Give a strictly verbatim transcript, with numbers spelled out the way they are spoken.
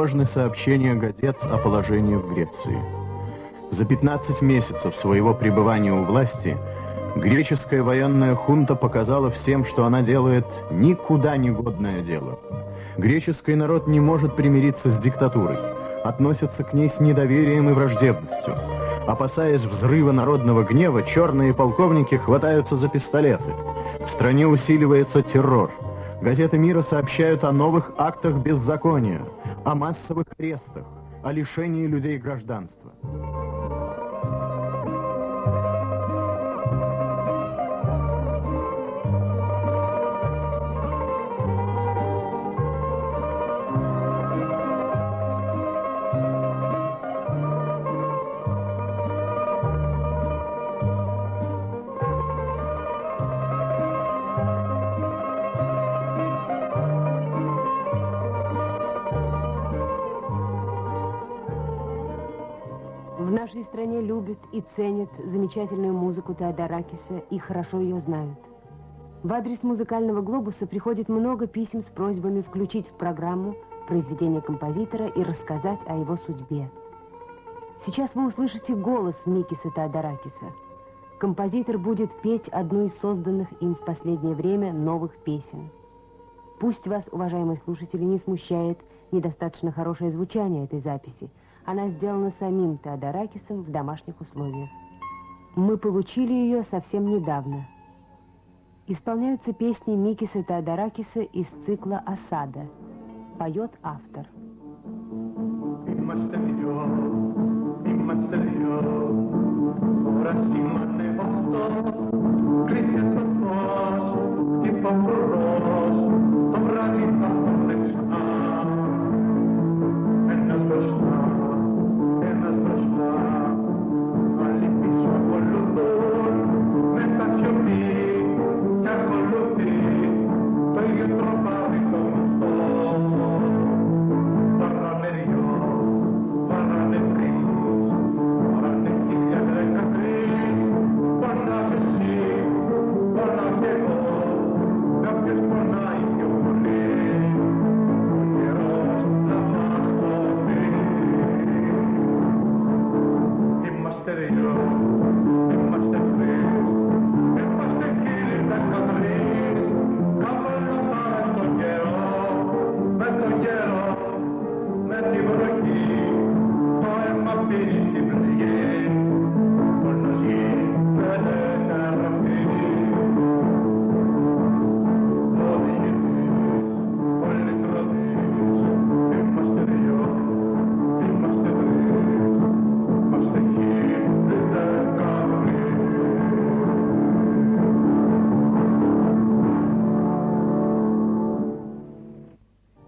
тревожны сообщения газет о положении в Греции. За пятнадцать месяцев своего пребывания у власти греческая военная хунта показала всем, что она делает никуда не годное дело. Греческий народ не может примириться с диктатурой, относится к ней с недоверием и враждебностью. Опасаясь взрыва народного гнева, черные полковники хватаются за пистолеты. В стране усиливается террор. Газеты мира сообщают о новых актах беззакония, о массовых арестах, о лишении людей гражданства. В нашей стране любят и ценят замечательную музыку Теодоракиса и хорошо ее знают. В адрес музыкального глобуса приходит много писем с просьбами включить в программу произведение композитора и рассказать о его судьбе. Сейчас вы услышите голос Микиса Теодоракиса. Композитор будет петь одну из созданных им в последнее время новых песен. Пусть вас, уважаемые слушатели, не смущает недостаточно хорошее звучание этой записи. Она сделана самим Теодоракисом в домашних условиях. Мы получили ее совсем недавно. Исполняются песни Микиса Теодоракиса из цикла «Осада». Поет автор. Ora si manne otto,